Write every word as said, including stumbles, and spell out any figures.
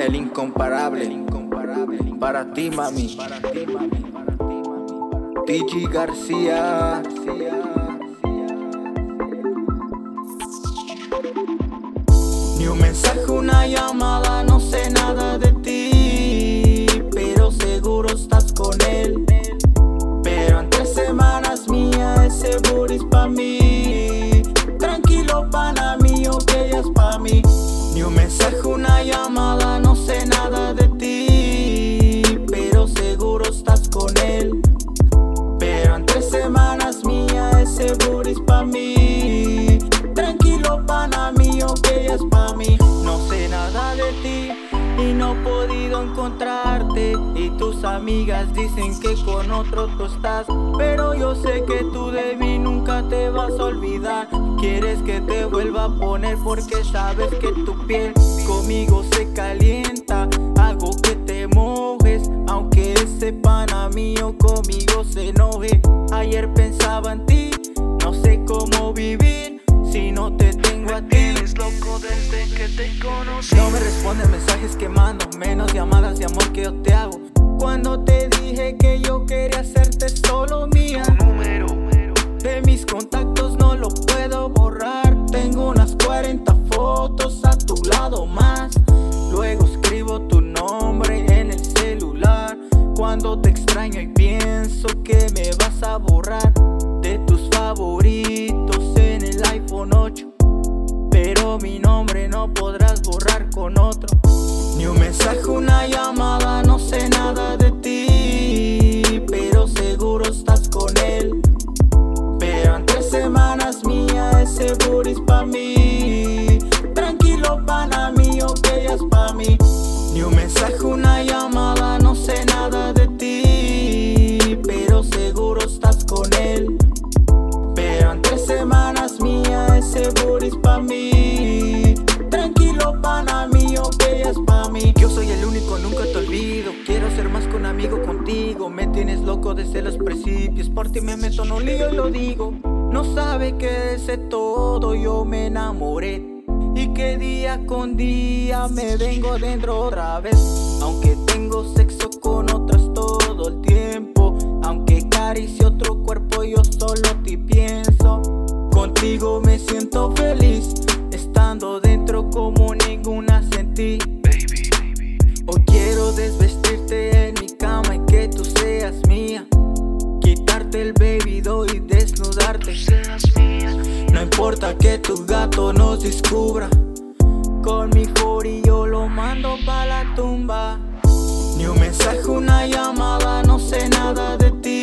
el incomparable, el incomparable, para ti mami, para ti mami, para ti mami, T G García. Ni un mensaje, una llamada, no sé nada de ti, pero seguro estás con él. Pero en tres semanas mía, ese booty es pa' mí. Tranquilo, pana mío, que ella es pa' mí. Ni un mensaje, una llamada, no sé nada de ti, pero seguro estás con él. Pero en tres semanas mía, ese booty es pa' mí. Tranquilo, pana mío, que ella es pa' mí. No sé nada de ti y no he podido encontrarte, y tus amigas dicen que con otro tú estás, pero yo sé que tú de mí nunca te vas a olvidar. Quieres que te vuelva a poner porque sabes que tu piel conmigo se calienta. Hago que te mojes, aunque ese pana mío conmigo se enoje. Ayer pensaba en ti, no sé cómo vivir si no te tengo a ti. Eres loco desde que te conocí. No me respondes mensajes que mando, menos llamadas de amor que yo te hago. Cuando te dije que yo quería hacerte solo mía, Tu número de mis contactos no lo puedo borrar. Tengo unas cuarenta fotos a tu lado más. Luego escribo tu nombre en el celular. Cuando te extraño y pienso que me vas a borrar de tus favoritos en el iPhone ocho, pero mi nombre no podrás borrar con otro. Ni un mensaje, una llamada, no sé nada de ti, pero seguro estás con él. Pero en tres semanas mía, ese booty es pa' mí. Tranquilo, pana mío, que ella es pa' mí. Ni un mensaje, una llamada, no sé nada de ti, pero seguro estás con él. Pero en tres semanas mía, ese booty es pa' mí. Tranquilo, pana mío, que ella es pa' mí. Yo soy el único, nunca te olvido. Quiero ser más que un amigo contigo. Me tienes loco desde los principios. Por ti me meto en un lío y lo digo. No sabe que de ese todo yo me enamoré, y que día con día me vengo dentro otra vez. Aunque tengo sexo con otras todo el tiempo, aunque acaricie otro cuerpo, yo solo te pienso. Contigo me siento feliz, estando dentro como ninguna sentí. Baby, baby. Hoy quiero desvestirte en mi cama y que tú seas mía. Quitarte el baby doll y desnudarte. Seas mía. No importa que tu gato nos descubra, con mi forty yo lo mando pa' la tumba. Ni un mensaje, una llamada, no sé nada de ti,